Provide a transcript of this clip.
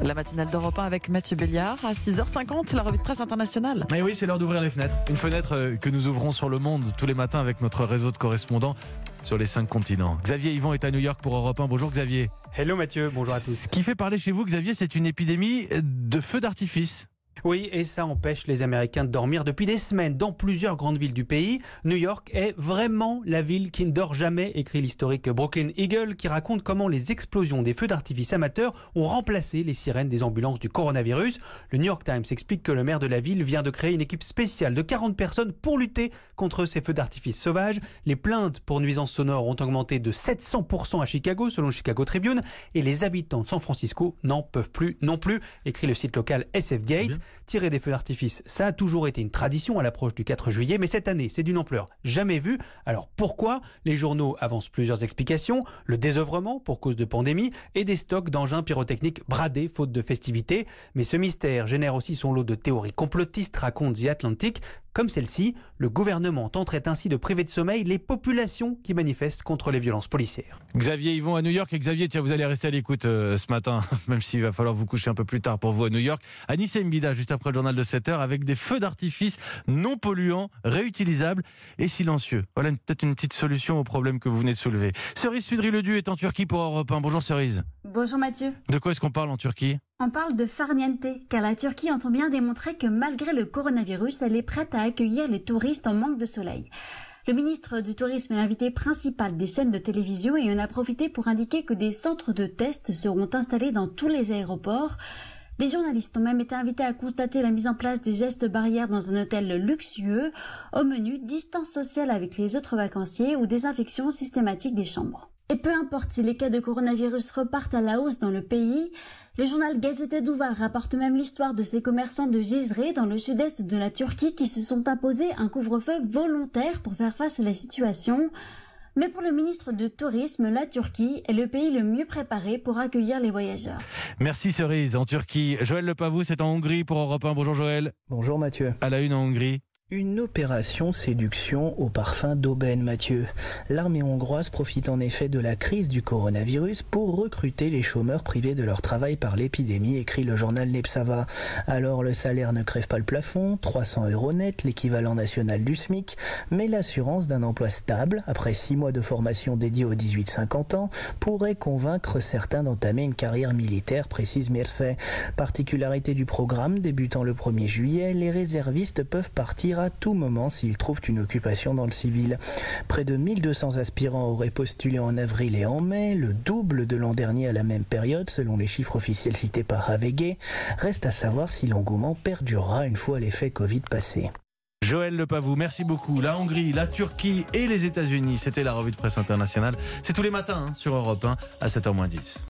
La matinale d'Europe 1 avec Mathieu Béliard. À 6h50, la revue de presse internationale. Et oui, c'est l'heure d'ouvrir les fenêtres. Une fenêtre que nous ouvrons sur le monde tous les matins avec notre réseau de correspondants sur les 5 continents. Xavier Yvon est à New York pour Europe 1. Bonjour Xavier. Hello Mathieu, bonjour à tous. Ce qui fait parler chez vous, Xavier, c'est une épidémie de feux d'artifice. Oui, et ça empêche les Américains de dormir depuis des semaines dans plusieurs grandes villes du pays. New York est vraiment la ville qui ne dort jamais, écrit l'historique Brooklyn Eagle, qui raconte comment les explosions des feux d'artifice amateurs ont remplacé les sirènes des ambulances du coronavirus. Le New York Times explique que le maire de la ville vient de créer une équipe spéciale de 40 personnes pour lutter contre ces feux d'artifice sauvages. Les plaintes pour nuisances sonores ont augmenté de 700% à Chicago, selon le Chicago Tribune, et les habitants de San Francisco n'en peuvent plus non plus, écrit le site local SF Gate. Tirer des feux d'artifice, ça a toujours été une tradition à l'approche du 4 juillet, mais cette année, c'est d'une ampleur jamais vue. Alors pourquoi ? Les journaux avancent plusieurs explications. Le désœuvrement pour cause de pandémie et des stocks d'engins pyrotechniques bradés faute de festivités. Mais ce mystère génère aussi son lot de théories complotistes, raconte The Atlantic. Comme celle-ci, le gouvernement tenterait ainsi de priver de sommeil les populations qui manifestent contre les violences policières. Xavier Yvon à New York. Et Xavier, tiens, vous allez rester à l'écoute ce matin, même s'il va falloir vous coucher un peu plus tard pour vous à New York. Anis Mbida, juste après le journal de 7h, avec des feux d'artifice non polluants, réutilisables et silencieux. Voilà peut-être une petite solution au problème que vous venez de soulever. Cerise Sudry-Ledu est en Turquie pour Europe 1. Bonjour Cerise. Bonjour Mathieu. De quoi est-ce qu'on parle en Turquie ? On parle de farniente, car la Turquie entend bien démontrer que malgré le coronavirus, elle est prête à accueillir les touristes en manque de soleil. Le ministre du Tourisme est l'invité principal des chaînes de télévision et en a profité pour indiquer que des centres de tests seront installés dans tous les aéroports. Des journalistes ont même été invités à constater la mise en place des gestes barrières dans un hôtel luxueux. Au menu, distance sociale avec les autres vacanciers ou désinfection systématique des chambres. Et peu importe si les cas de coronavirus repartent à la hausse dans le pays, le journal Gazete Duvar rapporte même l'histoire de ces commerçants de Cizre dans le sud-est de la Turquie qui se sont imposés un couvre-feu volontaire pour faire face à la situation. Mais pour le ministre du Tourisme, la Turquie est le pays le mieux préparé pour accueillir les voyageurs. Merci Cerise. En Turquie, Joël Lepavou, c'est en Hongrie pour Europe 1. Bonjour Joël. Bonjour Mathieu. À la une en Hongrie. Une opération séduction au parfum d'aubaine, Mathieu. L'armée hongroise profite en effet de la crise du coronavirus pour recruter les chômeurs privés de leur travail par l'épidémie, écrit le journal Nepsava. Alors le salaire ne crève pas le plafond, 300 € net, l'équivalent national du SMIC, mais l'assurance d'un emploi stable, après 6 mois de formation dédiée aux 18-50 ans, pourrait convaincre certains d'entamer une carrière militaire, précise Mircea. Particularité du programme, débutant le 1er juillet, les réservistes peuvent partir à tout moment s'ils trouvent une occupation dans le civil. Près de 1200 aspirants auraient postulé en avril et en mai, le double de l'an dernier à la même période, selon les chiffres officiels cités par Havege. Reste à savoir si l'engouement perdurera une fois l'effet Covid passé. Joël Lepavou, merci beaucoup. La Hongrie, la Turquie et les États-Unis, c'était la revue de presse internationale. C'est tous les matins sur Europe 1 à 7h-10.